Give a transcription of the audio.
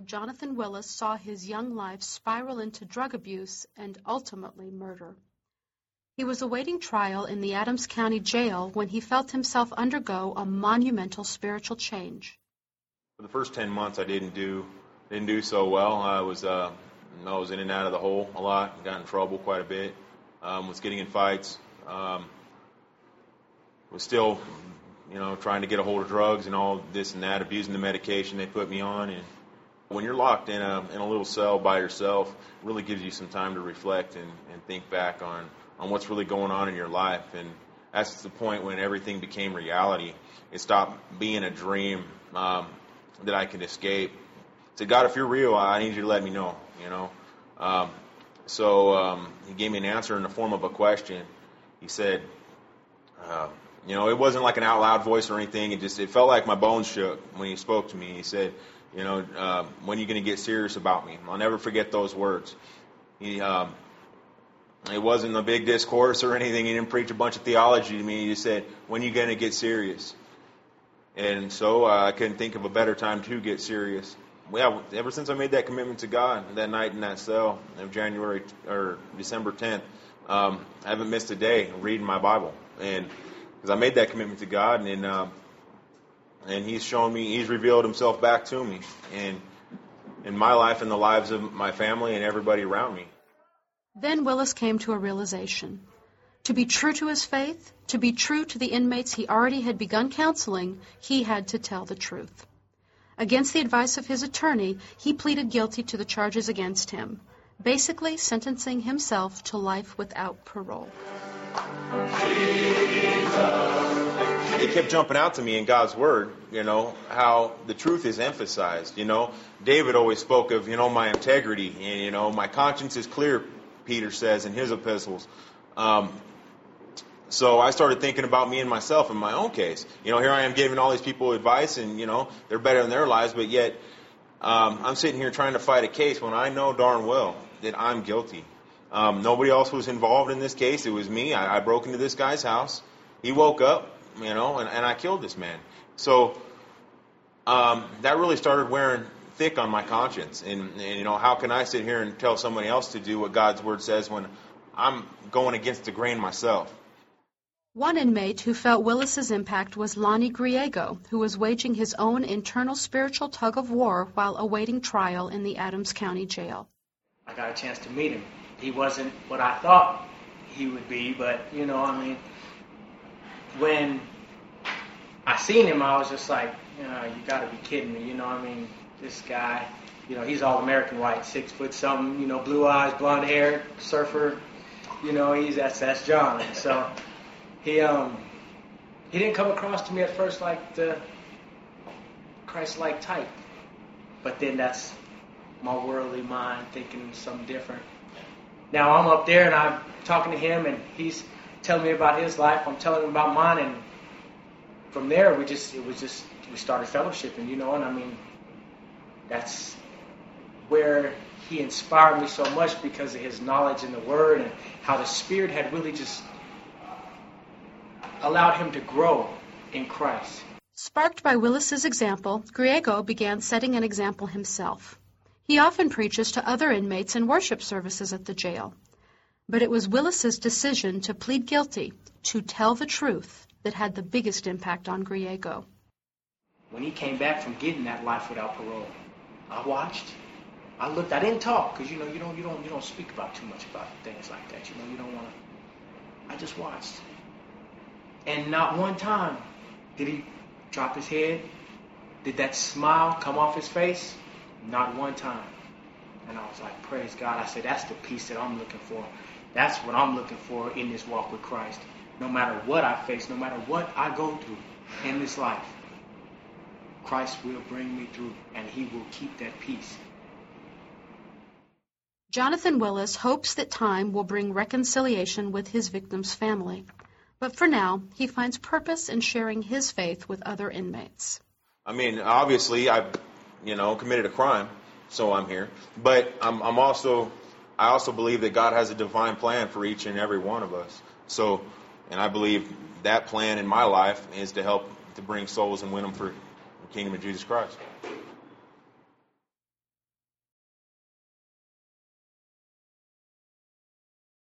Jonathan Willis saw his young life spiral into drug abuse and ultimately murder. He was awaiting trial in the Adams County Jail when he felt himself undergo a monumental spiritual change. For the first 10 months, I didn't do so well. I was in and out of the hole a lot, got in trouble quite a bit, was getting in fights, was still, trying to get a hold of drugs and all this and that, abusing the medication they put me on. And when you're locked in a little cell by yourself, it really gives you some time to reflect and think back on what's really going on in your life. And that's the point when everything became reality. It stopped being a dream that I could escape. I said, God, if you're real, I need you to let me know, So he gave me an answer in the form of a question. He said, it wasn't like an out loud voice or anything. It felt like my bones shook when he spoke to me. He said, when are you going to get serious about me? I'll never forget those words. It wasn't a big discourse or anything. He didn't preach a bunch of theology to me. He just said, when are you going to get serious? And so I couldn't think of a better time to get serious. Ever since I made that commitment to God that night in that cell of December 10th, I haven't missed a day reading my Bible. And because I made that commitment to God, and He's shown me, He's revealed Himself back to me in my life and the lives of my family and everybody around me. Then Willis came to a realization. To be true to his faith, to be true to the inmates he already had begun counseling, he had to tell the truth. Against the advice of his attorney, he pleaded guilty to the charges against him, basically sentencing himself to life without parole. It kept jumping out to me in God's Word, how the truth is emphasized. David always spoke of, my integrity, and, my conscience is clear, Peter says in his epistles. So I started thinking about me and myself in my own case. Here I am giving all these people advice, and, they're better in their lives, but yet I'm sitting here trying to fight a case when I know darn well that I'm guilty. Nobody else was involved in this case. It was me. I broke into this guy's house. He woke up, and I killed this man. So that really started wearing thick on my conscience. And how can I sit here and tell somebody else to do what God's Word says when I'm going against the grain myself? One inmate who felt Willis's impact was Lonnie Griego, who was waging his own internal spiritual tug of war while awaiting trial in the Adams County Jail. I got a chance to meet him. He wasn't what I thought he would be, but, when I seen him, I was just like, you got to be kidding me, This guy, he's all American white, 6 foot something, blue eyes, blonde hair, surfer, that's John. And so he didn't come across to me at first like the Christ-like type, but then that's my worldly mind thinking something different. Now I'm up there and I'm talking to him, and he's telling me about his life. I'm telling him about mine, and from there we started fellowshipping, that's where he inspired me so much because of his knowledge in the Word and how the Spirit had really just allowed him to grow in Christ. Sparked by Willis's example, Griego began setting an example himself. He often preaches to other inmates in worship services at the jail. But it was Willis's decision to plead guilty, to tell the truth, that had the biggest impact on Griego. When he came back from getting that life without parole, I watched. I looked. I didn't talk because you don't speak about too much about things like that. You don't want to. I just watched, and not one time did he drop his head. Did that smile come off his face? Not one time. And I was like, praise God. I said, that's the peace that I'm looking for. That's what I'm looking for in this walk with Christ. No matter what I face, no matter what I go through in this life, Christ will bring me through, and He will keep that peace. Jonathan Willis hopes that time will bring reconciliation with his victim's family. But for now, he finds purpose in sharing his faith with other inmates. Obviously, I've, committed a crime, so I'm here. But I also believe that God has a divine plan for each and every one of us. So, and I believe that plan in my life is to help to bring souls and win them for the kingdom of Jesus Christ.